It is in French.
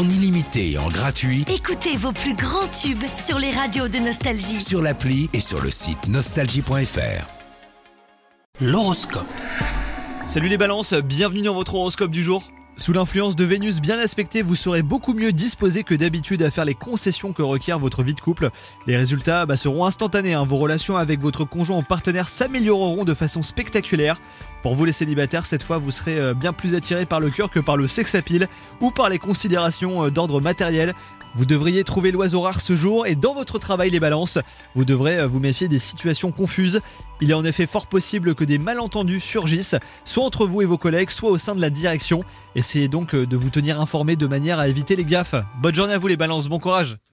en illimité et en gratuit Écoutez vos plus grands tubes sur les radios de Nostalgie. sur l'appli et sur le site nostalgie.fr. L'horoscope. Salut les balances, bienvenue dans votre horoscope du jour. Sous l'influence de Vénus bien aspectée, vous serez beaucoup mieux disposé que d'habitude à faire les concessions que requiert votre vie de couple. Les résultats seront instantanés, vos relations avec votre conjoint ou partenaire s'amélioreront de façon spectaculaire. Pour vous les célibataires, cette fois vous serez bien plus attirés par le cœur que par le sex appeal ou par les considérations d'ordre matériel. Vous devriez trouver l'oiseau rare ce jour et dans votre travail les balances, vous devrez vous méfier des situations confuses. Il est en effet fort possible que des malentendus surgissent, soit entre vous et vos collègues, soit au sein de la direction. Essayez donc de vous tenir informés de manière à éviter les gaffes. Bonne journée à vous les balances, bon courage.